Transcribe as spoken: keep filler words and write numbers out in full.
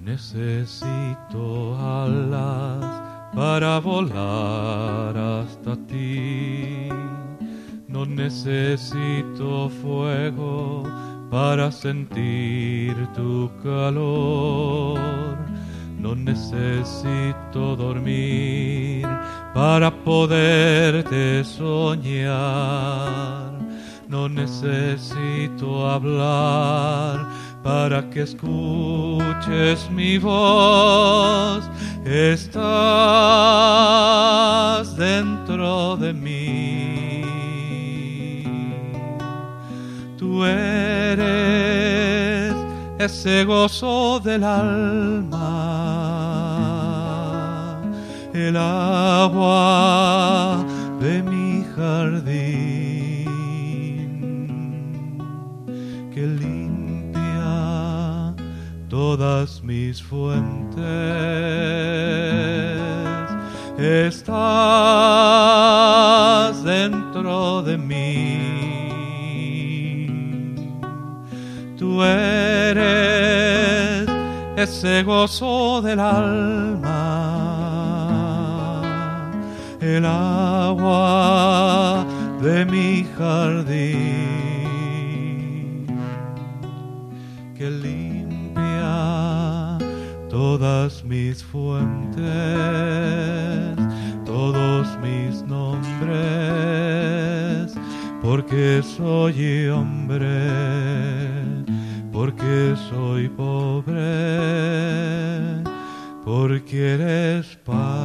Necesito alas para volar hasta ti. No necesito fuego para sentir tu calor. No necesito dormir para poderte soñar. No necesito hablar para que escuches mi voz. Estás dentro de mí. Tú eres ese gozo del alma, el agua de mi jardín, que limpia todas mis fuentes. Estás dentro de mí. Tú eres ese gozo del alma, el agua de mi jardín, que limpia todas mis fuentes, todos mis nombres, porque soy hombre, porque soy pobre, porque eres Padre.